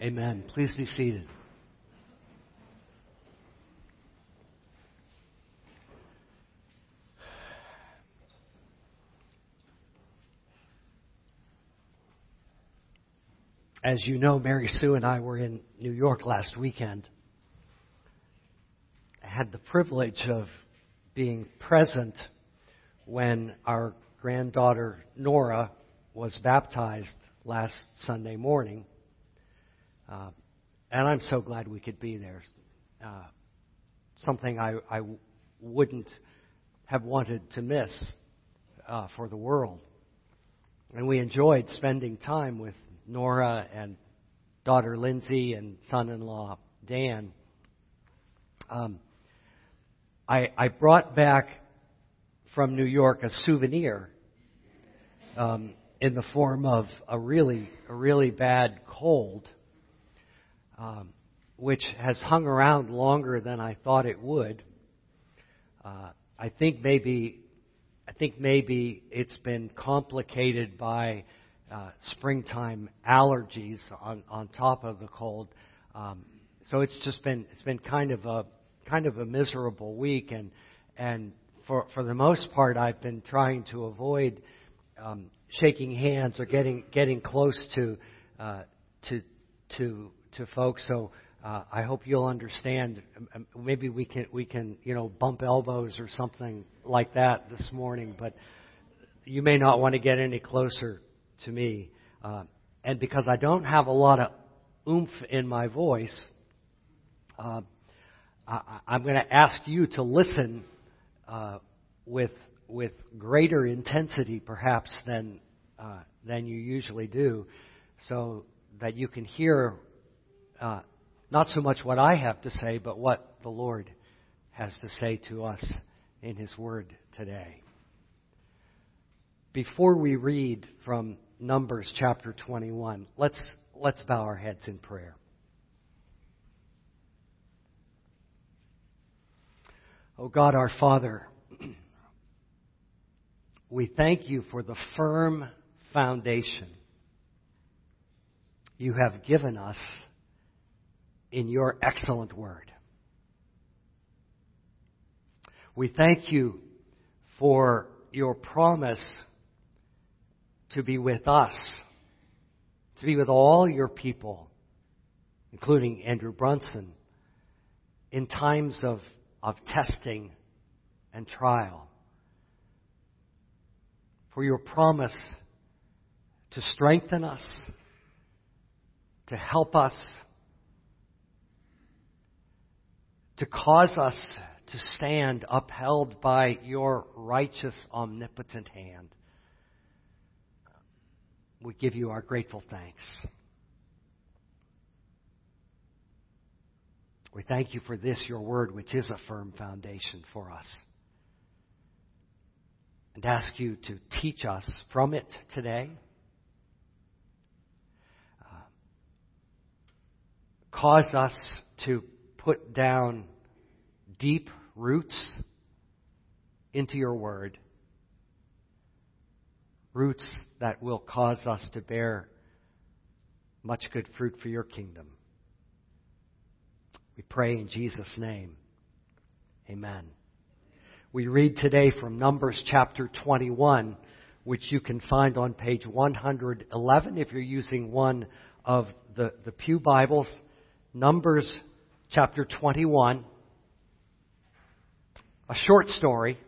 Amen. Please be seated. As you know, Mary Sue and I were in New York last weekend. I had the privilege of being present when our granddaughter Nora was baptized last Sunday morning. And I'm so glad we could be there. Something I wouldn't have wanted to miss for the world. And we enjoyed spending time with Nora and daughter Lindsay and son-in-law Dan. I brought back from New York a souvenir in the form of a really bad cold, which has hung around longer than I thought it would. I think maybe it's been complicated by springtime allergies on top of the cold. So it's been kind of a miserable week, and for the most part I've been trying to avoid shaking hands or getting close to folks. So I hope you'll understand. Maybe we can bump elbows or something like that this morning, but you may not want to get any closer to me. And because I don't have a lot of oomph in my voice, I'm going to ask you to listen with greater intensity, perhaps, than you usually do, so that you can hear not so much what I have to say, but what the Lord has to say to us in His Word today. Before we read from Numbers chapter 21, let's bow our heads in prayer. Oh God, our Father, we thank You for the firm foundation You have given us in Your excellent Word. We thank You for Your promise to be with us, to be with all Your people, including Andrew Brunson, in times of testing and trial. For Your promise to strengthen us, to help us, to cause us to stand upheld by Your righteous, omnipotent hand. We give You our grateful thanks. We thank You for this, Your Word, which is a firm foundation for us. And ask You to teach us from it today. Cause us to put down deep roots into Your Word. Roots that will cause us to bear much good fruit for Your kingdom. We pray in Jesus' name. Amen. We read today from Numbers chapter 21, which you can find on page 111 if you're using one of the Pew Bibles. Numbers chapter 21. A short story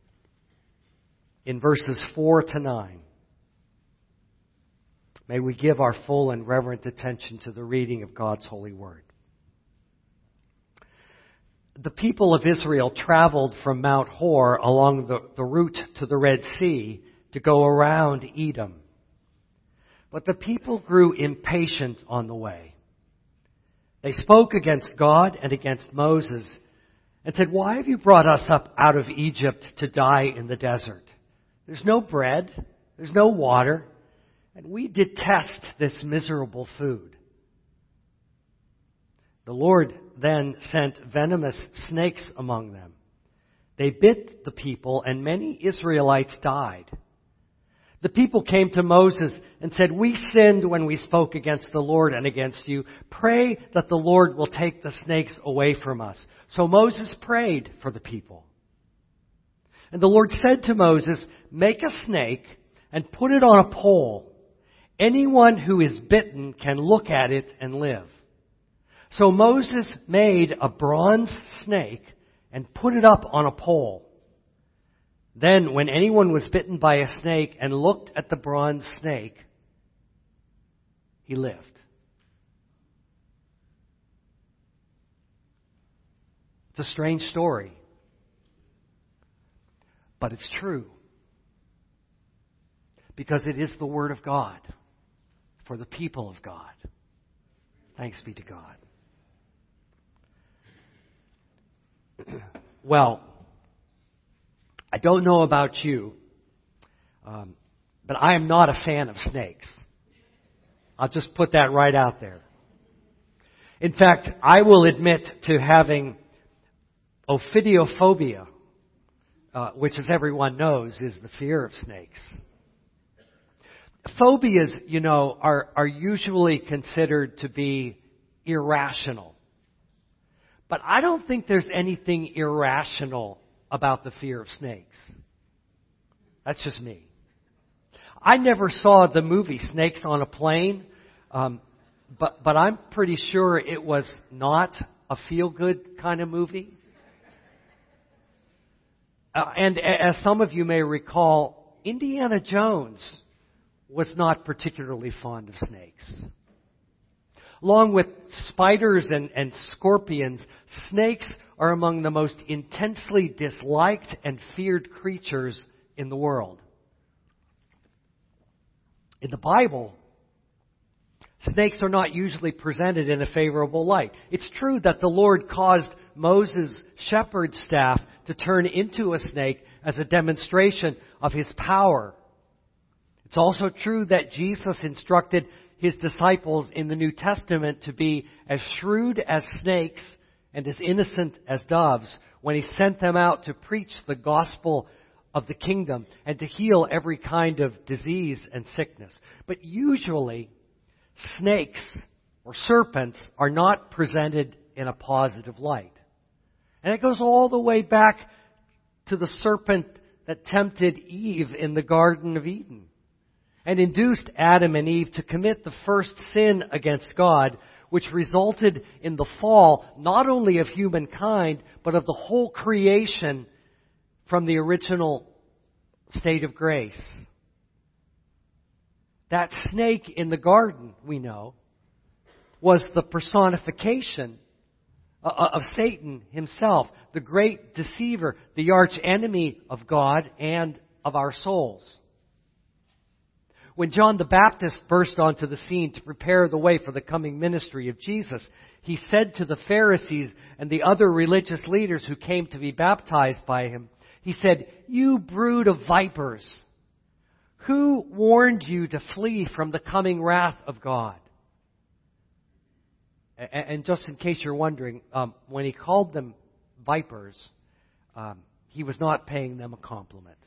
in verses 4 to 9. May we give our full and reverent attention to the reading of God's holy word. The people of Israel traveled from Mount Hor along the route to the Red Sea to go around Edom. But the people grew impatient on the way. They spoke against God and against Moses and said, "Why have you brought us up out of Egypt to die in the desert? There's no bread, there's no water, and we detest this miserable food." The Lord then sent venomous snakes among them. They bit the people, and many Israelites died. The people came to Moses and said, "We sinned when we spoke against the Lord and against you. Pray that the Lord will take the snakes away from us." So Moses prayed for the people. And the Lord said to Moses, "Make a snake and put it on a pole. Anyone who is bitten can look at it and live." So Moses made a bronze snake and put it up on a pole. Then, when anyone was bitten by a snake and looked at the bronze snake, he lived. It's a strange story, but it's true. Because it is the Word of God for the people of God. Thanks be to God. Well, I don't know about you, but I am not a fan of snakes. I'll just put that right out there. In fact, I will admit to having ophidiophobia, which, as everyone knows, is the fear of snakes. Phobias, are usually considered to be irrational. But I don't think there's anything irrational about the fear of snakes. That's just me. I never saw the movie Snakes on a Plane, but I'm pretty sure it was not a feel-good kind of movie. And as some of you may recall, Indiana Jones was not particularly fond of snakes. Along with spiders and scorpions, snakes are among the most intensely disliked and feared creatures in the world. In the Bible, snakes are not usually presented in a favorable light. It's true that the Lord caused Moses' shepherd's staff to turn into a snake as a demonstration of His power. It's also true that Jesus instructed His disciples in the New Testament to be as shrewd as snakes and as innocent as doves when He sent them out to preach the gospel of the kingdom and to heal every kind of disease and sickness. But usually, snakes or serpents are not presented in a positive light. And it goes all the way back to the serpent that tempted Eve in the Garden of Eden and induced Adam and Eve to commit the first sin against God, which resulted in the fall not only of humankind, but of the whole creation from the original state of grace. That snake in the garden, we know, was the personification of Satan himself, the great deceiver, the arch enemy of God and of our souls. When John the Baptist burst onto the scene to prepare the way for the coming ministry of Jesus, he said to the Pharisees and the other religious leaders who came to be baptized by him, he said, "You brood of vipers, who warned you to flee from the coming wrath of God?" And just in case you're wondering, when he called them vipers, he was not paying them a compliment.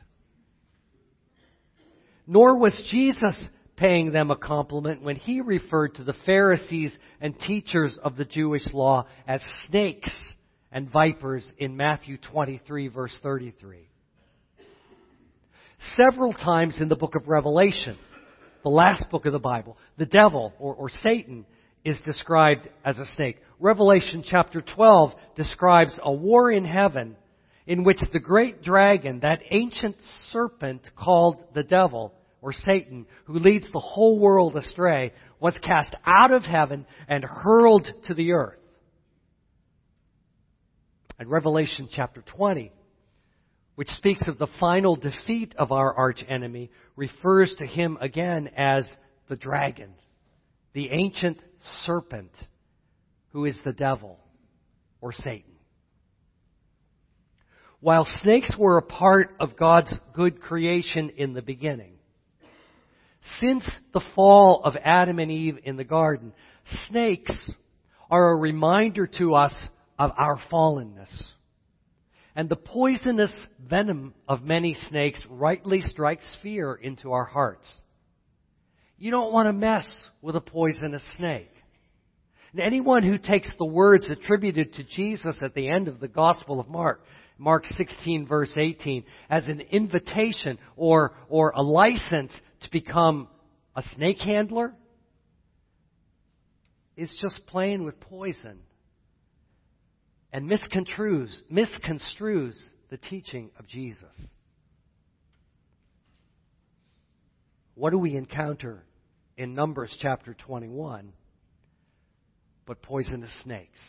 Nor was Jesus paying them a compliment when he referred to the Pharisees and teachers of the Jewish law as snakes and vipers in Matthew 23, verse 33. Several times in the book of Revelation, the last book of the Bible, the devil or Satan is described as a snake. Revelation chapter 12 describes a war in heaven in which the great dragon, that ancient serpent called the devil or Satan, who leads the whole world astray, was cast out of heaven and hurled to the earth. And Revelation chapter 20, which speaks of the final defeat of our arch enemy, refers to him again as the dragon, the ancient serpent, who is the devil or Satan. While snakes were a part of God's good creation in the beginning, since the fall of Adam and Eve in the garden, snakes are a reminder to us of our fallenness. And the poisonous venom of many snakes rightly strikes fear into our hearts. You don't want to mess with a poisonous snake. And anyone who takes the words attributed to Jesus at the end of the Gospel of Mark, Mark 16 verse 18, as an invitation or a license to become a snake handler, is just playing with poison and misconstrues the teaching of Jesus. What do we encounter in Numbers chapter 21 but poisonous snakes?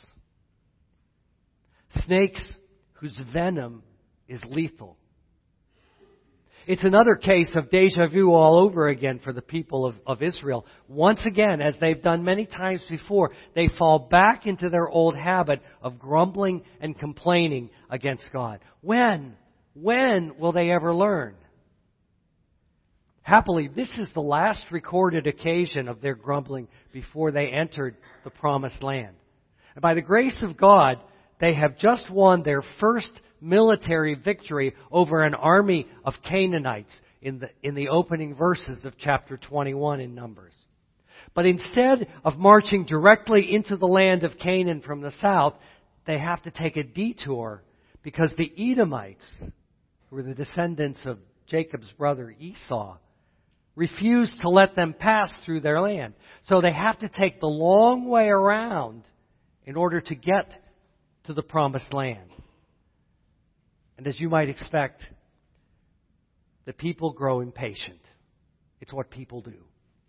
Snakes whose venom is lethal. It's another case of deja vu all over again for the people of Israel. Once again, as they've done many times before, they fall back into their old habit of grumbling and complaining against God. When will they ever learn? Happily, this is the last recorded occasion of their grumbling before they entered the Promised Land. And by the grace of God, they have just won their first military victory over an army of Canaanites in the opening verses of chapter 21 in Numbers. But instead of marching directly into the land of Canaan from the south, they have to take a detour because the Edomites, who were the descendants of Jacob's brother Esau, refused to let them pass through their land. So they have to take the long way around in order to get to the Promised Land. And as you might expect, the people grow impatient. It's what people do.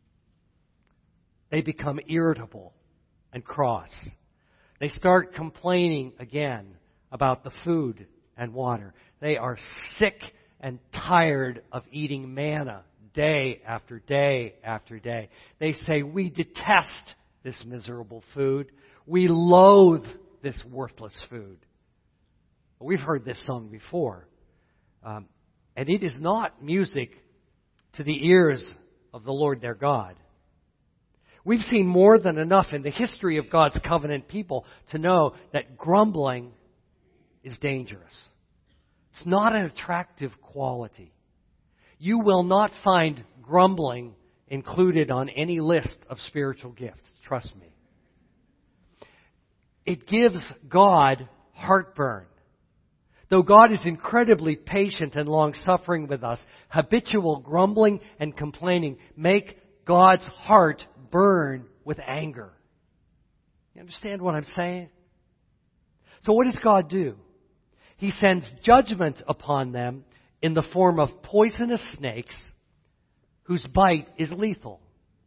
They become irritable and cross. They start complaining again about the food and water. They are sick and tired of eating manna day after day after day. They say, "We detest this miserable food. We loathe this worthless food." We've heard this song before. And it is not music to the ears of the Lord their God. We've seen more than enough in the history of God's covenant people to know that grumbling is dangerous. It's not an attractive quality. You will not find grumbling included on any list of spiritual gifts. Trust me. It gives God heartburn. Though God is incredibly patient and long-suffering with us, habitual grumbling and complaining make God's heart burn with anger. You understand what I'm saying? So what does God do? He sends judgment upon them in the form of poisonous snakes whose bite is lethal.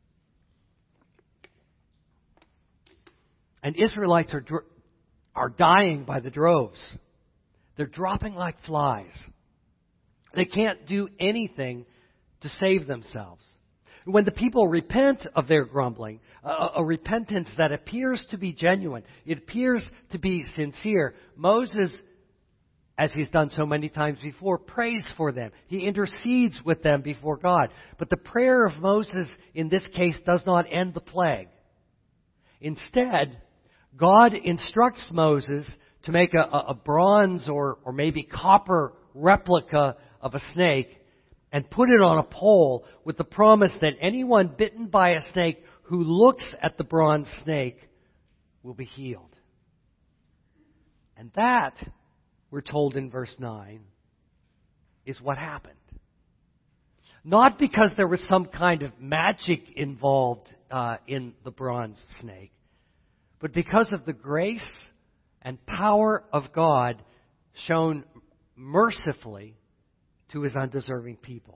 And Israelites are dying by the droves. They're dropping like flies. They can't do anything to save themselves. When the people repent of their grumbling, a repentance that appears to be genuine, it appears to be sincere, Moses, as he's done so many times before, prays for them. He intercedes with them before God. But the prayer of Moses in this case does not end the plague. Instead, God instructs Moses to make a bronze or maybe copper replica of a snake and put it on a pole with the promise that anyone bitten by a snake who looks at the bronze snake will be healed. And that, we're told in verse 9, is what happened. Not because there was some kind of magic involved in the bronze snake, but because of the grace and power of God shown mercifully to His undeserving people.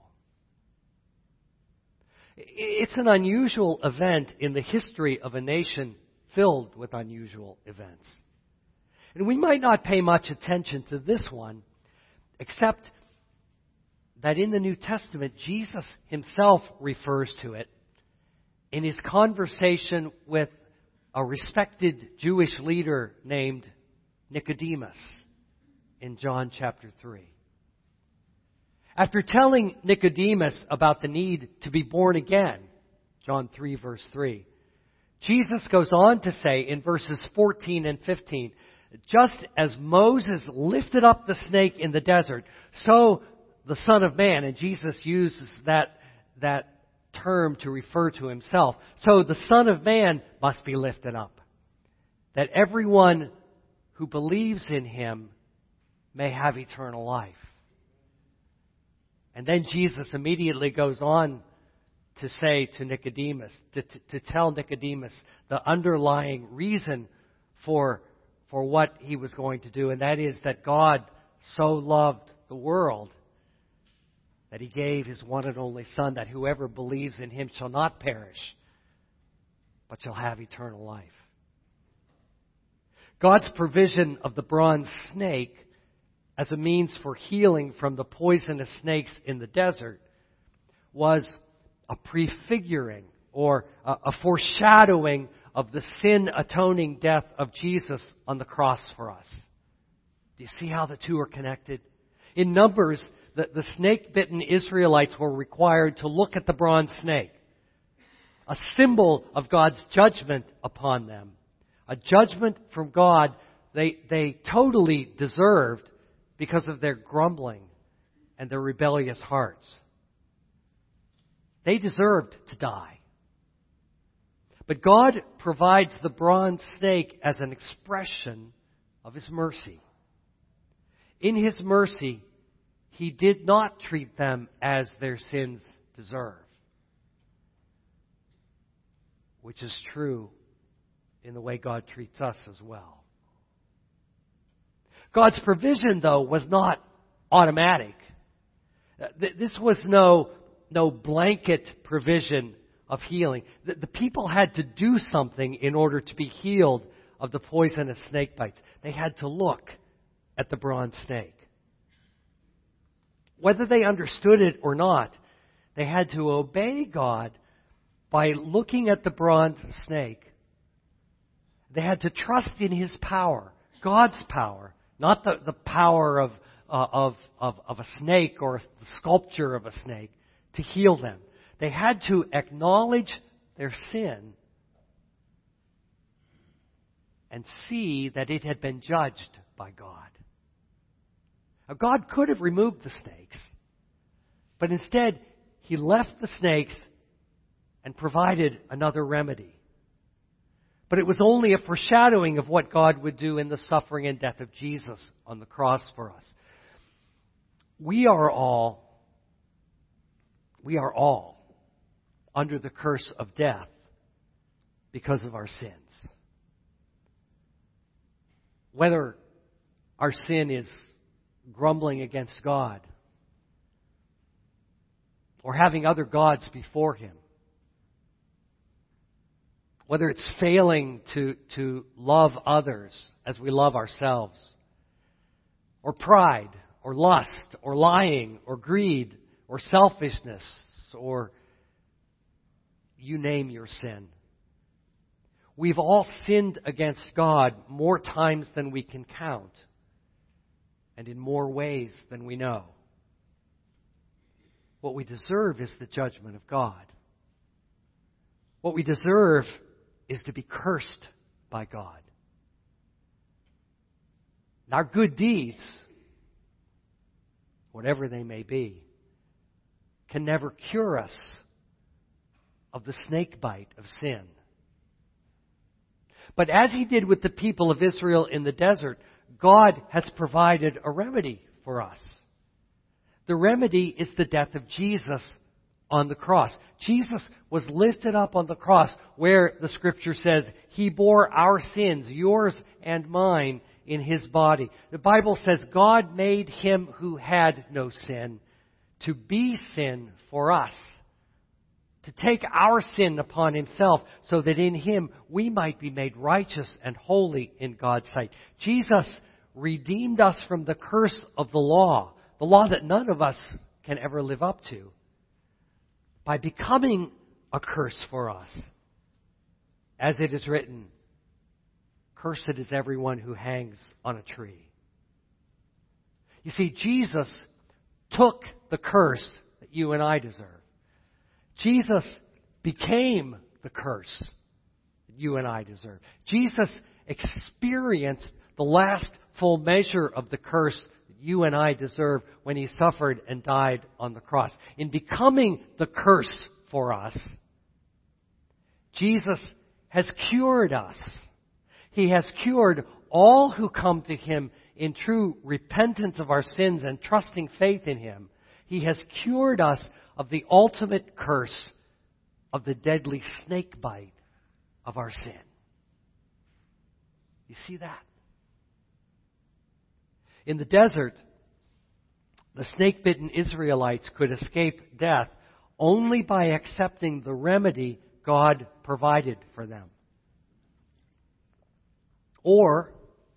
It's an unusual event in the history of a nation filled with unusual events. And we might not pay much attention to this one, except that in the New Testament, Jesus Himself refers to it in His conversation with a respected Jewish leader named Nicodemus in John chapter 3. After telling Nicodemus about the need to be born again, John 3 verse 3, Jesus goes on to say in verses 14 and 15 Just as Moses lifted up the snake in the desert, so the Son of Man, and Jesus uses that term to refer to himself, so the Son of Man must be lifted up, that everyone who believes in him may have eternal life. And then Jesus immediately goes on to say to Nicodemus, to tell Nicodemus the underlying reason for what he was going to do, and that is that God so loved the world that he gave his one and only Son, that whoever believes in him shall not perish, but shall have eternal life. God's provision of the bronze snake as a means for healing from the poisonous snakes in the desert was a prefiguring or a foreshadowing of the sin-atoning death of Jesus on the cross for us. Do you see how the two are connected? In Numbers, the snake-bitten Israelites were required to look at the bronze snake, a symbol of God's judgment upon them, a judgment from God they totally deserved because of their grumbling and their rebellious hearts. They deserved to die. But God provides the bronze snake as an expression of His mercy. In His mercy, He did not treat them as their sins deserve, which is true in the way God treats us as well. God's provision, though, was not automatic. This was no blanket provision of healing. The people had to do something in order to be healed of the poisonous snake bites. They had to look at the bronze snake. Whether they understood it or not, they had to obey God by looking at the bronze snake. They had to trust in His power, God's power, not the power of a snake or the sculpture of a snake, to heal them. They had to acknowledge their sin and see that it had been judged by God. Now, God could have removed the snakes, but instead He left the snakes and provided another remedy. But it was only a foreshadowing of what God would do in the suffering and death of Jesus on the cross for us. We are all under the curse of death because of our sins. Whether our sin is grumbling against God or having other gods before Him, whether it's failing to love others as we love ourselves, or pride, or lust, or lying, or greed, or selfishness, or you name your sin. We've all sinned against God more times than we can count, and in more ways than we know. What we deserve is the judgment of God. What we deserve is to be cursed by God. And our good deeds, whatever they may be, can never cure us of the snake bite of sin. But as He did with the people of Israel in the desert, God has provided a remedy for us. The remedy is the death of Jesus on the cross. Jesus was lifted up on the cross where the Scripture says He bore our sins, yours and mine, in His body. The Bible says God made Him who had no sin to be sin for us, to take our sin upon Himself so that in Him we might be made righteous and holy in God's sight. Jesus redeemed us from the curse of the law that none of us can ever live up to, by becoming a curse for us. As it is written, "Cursed is everyone who hangs on a tree." You see, Jesus took the curse that you and I deserve. Jesus became the curse that you and I deserve. Jesus experienced the last full measure of the curse you and I deserve when He suffered and died on the cross. In becoming the curse for us, Jesus has cured us. He has cured all who come to Him in true repentance of our sins and trusting faith in Him. He has cured us of the ultimate curse of the deadly snake bite of our sin. You see that? In the desert, the snake-bitten Israelites could escape death only by accepting the remedy God provided for them. Or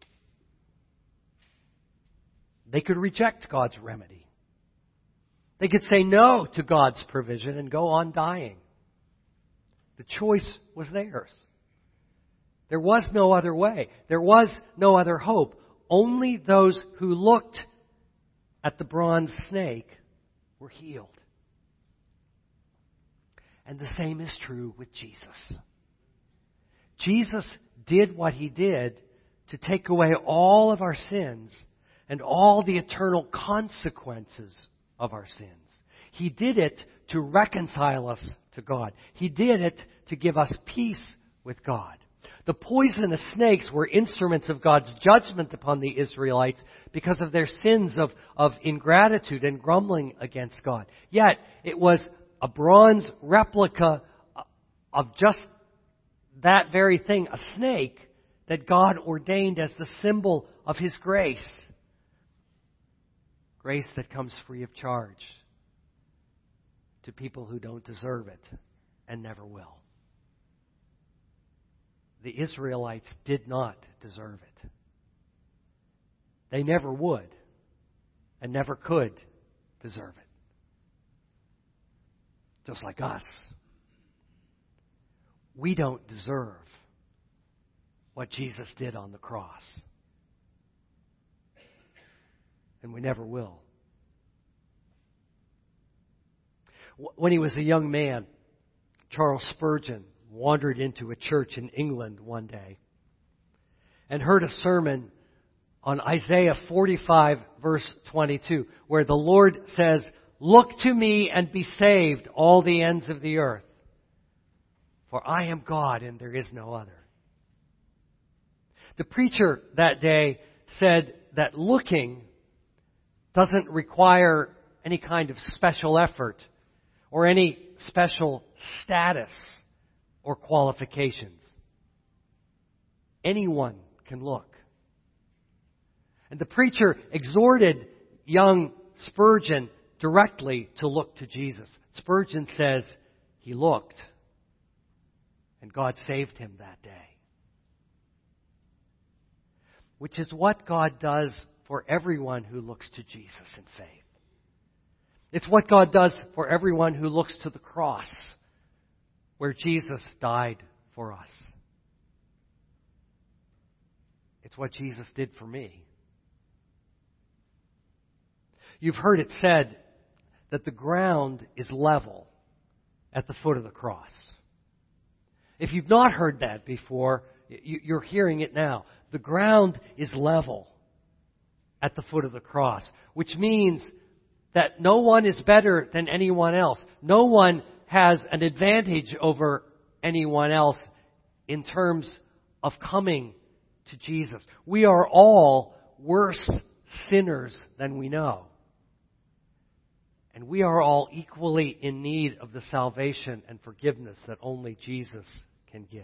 they could reject God's remedy. They could say no to God's provision and go on dying. The choice was theirs. There was no other way. There was no other hope. Only those who looked at the bronze snake were healed. And the same is true with Jesus. Jesus did what He did to take away all of our sins and all the eternal consequences of our sins. He did it to reconcile us to God. He did it to give us peace with God. The poisonous snakes were instruments of God's judgment upon the Israelites because of their sins of ingratitude and grumbling against God. Yet, it was a bronze replica of just that very thing, a snake, that God ordained as the symbol of His grace. Grace that comes free of charge to people who don't deserve it and never will. The Israelites did not deserve it. They never would and never could deserve it. Just like us. We don't deserve what Jesus did on the cross. And we never will. When he was a young man, Charles Spurgeon wandered into a church in England one day and heard a sermon on Isaiah 45, verse 22, where the Lord says, "Look to me and be saved, all the ends of the earth. For I am God and there is no other." The preacher that day said that looking doesn't require any kind of special effort or any special status or qualifications. Anyone can look. And the preacher exhorted young Spurgeon directly to look to Jesus. Spurgeon says he looked, and God saved him that day. Which is what God does for everyone who looks to Jesus in faith. It's what God does for everyone who looks to the cross, where Jesus died for us. It's what Jesus did for me. You've heard it said that the ground is level at the foot of the cross. If you've not heard that before, you're hearing it now. The ground is level at the foot of the cross, which means that no one is better than anyone else. No one has an advantage over anyone else in terms of coming to Jesus. We are all worse sinners than we know. And we are all equally in need of the salvation and forgiveness that only Jesus can give.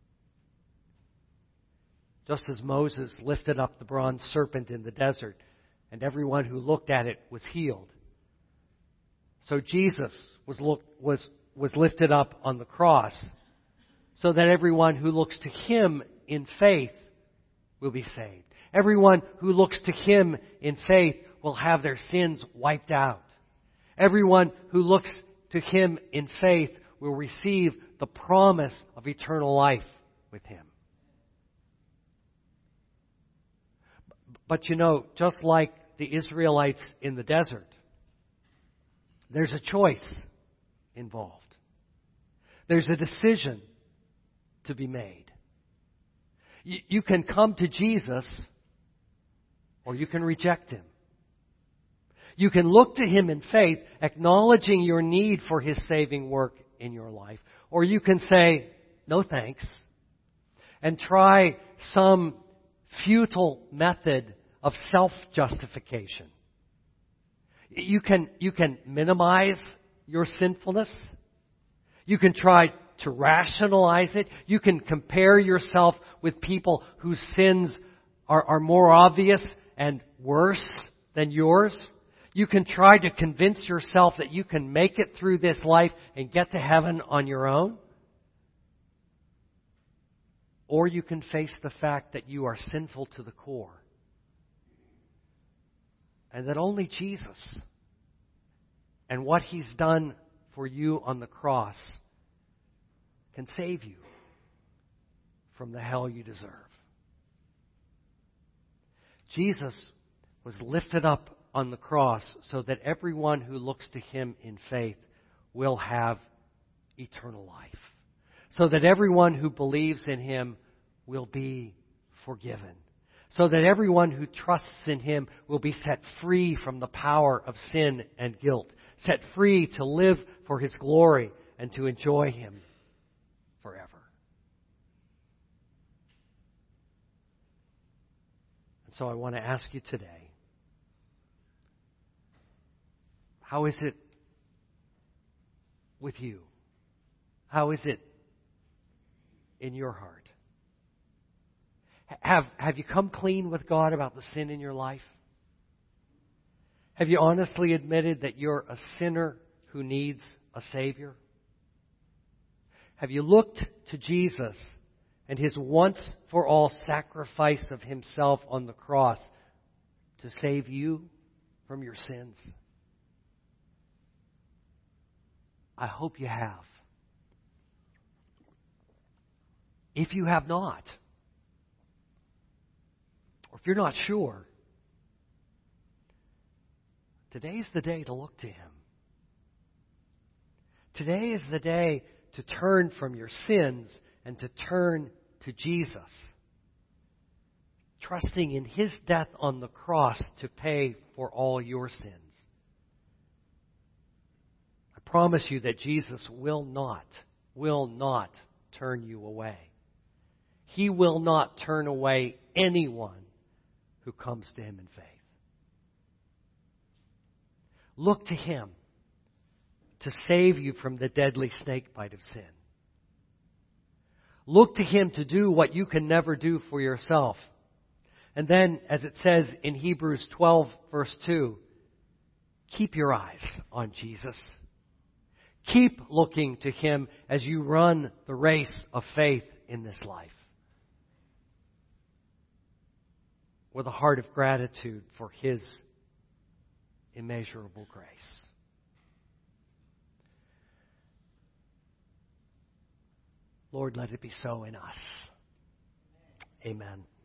Just as Moses lifted up the bronze serpent in the desert, and everyone who looked at it was healed, so Jesus was lifted up on the cross, so that everyone who looks to Him in faith will be saved. Everyone who looks to Him in faith will have their sins wiped out. Everyone who looks to Him in faith will receive the promise of eternal life with Him. But you know, just like the Israelites in the desert, there's a choice involved. There's a decision to be made. You can come to Jesus or you can reject Him. You can look to Him in faith, acknowledging your need for His saving work in your life. Or you can say, no thanks, and try some futile method of self-justification. You can minimize your sinfulness. You can try to rationalize it. You can compare yourself with people whose sins are more obvious and worse than yours. You can try to convince yourself that you can make it through this life and get to heaven on your own. Or you can face the fact that you are sinful to the core. And that only Jesus and what He's done for you on the cross can save you from the hell you deserve. Jesus was lifted up on the cross so that everyone who looks to Him in faith will have eternal life. So that everyone who believes in Him will be forgiven. So that everyone who trusts in Him will be set free from the power of sin and guilt. Set free to live for His glory and to enjoy Him forever. And so I want to ask you today, how is it with you? How is it in your heart? Have you come clean with God about the sin in your life? Have you honestly admitted that you're a sinner who needs a Savior? Have you looked to Jesus and His once-for-all sacrifice of Himself on the cross to save you from your sins? I hope you have. If you have not, or if you're not sure, today's the day to look to Him. Today is the day to turn from your sins and to turn to Jesus, trusting in His death on the cross to pay for all your sins. I promise you that Jesus will not turn you away. He will not turn away anyone who comes to Him in faith. Look to Him to save you from the deadly snakebite of sin. Look to Him to do what you can never do for yourself. And then, as it says in Hebrews 12, verse 2, keep your eyes on Jesus. Keep looking to Him as you run the race of faith in this life, with a heart of gratitude for His immeasurable grace. Lord, let it be so in us. Amen.